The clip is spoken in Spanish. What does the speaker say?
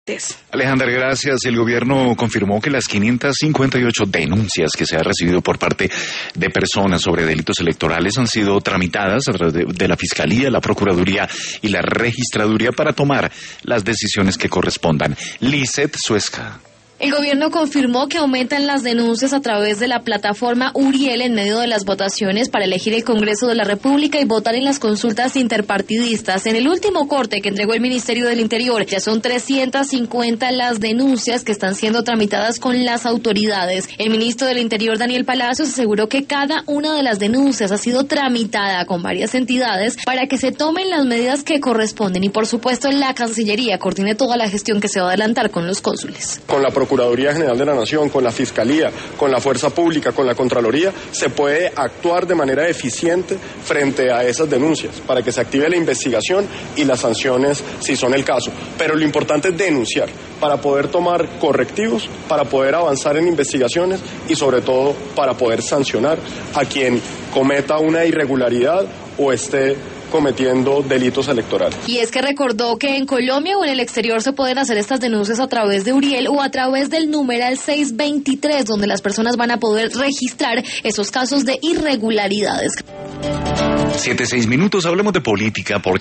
Alejandra, gracias. El gobierno confirmó que las 558 denuncias que se ha recibido por parte de personas sobre delitos electorales han sido tramitadas a través de la Fiscalía, la Procuraduría y la Registraduría para tomar las decisiones que correspondan. Lizeth Suesca. El gobierno confirmó que aumentan las denuncias a través de la plataforma Uriel en medio de las votaciones para elegir el Congreso de la República y votar en las consultas interpartidistas. En el último corte que entregó el Ministerio del Interior, ya son 350 las denuncias que están siendo tramitadas con las autoridades. El ministro del Interior, Daniel Palacios, aseguró que cada una de las denuncias ha sido tramitada con varias entidades para que se tomen las medidas que corresponden y, por supuesto, la Cancillería coordine toda la gestión que se va a adelantar con los cónsules. Con la Procuraduría General de la Nación, con la Fiscalía, con la Fuerza Pública, con la Contraloría, se puede actuar de manera eficiente frente a esas denuncias para que se active la investigación y las sanciones si son el caso. Pero lo importante es denunciar para poder tomar correctivos, para poder avanzar en investigaciones y sobre todo para poder sancionar a quien cometa una irregularidad o esté cometiendo delitos electorales. Y es que recordó que en Colombia o en el exterior se pueden hacer estas denuncias a través de Uriel o a través del numeral 623, donde las personas van a poder registrar esos casos de irregularidades. 7-6 minutos, hablemos de política, porque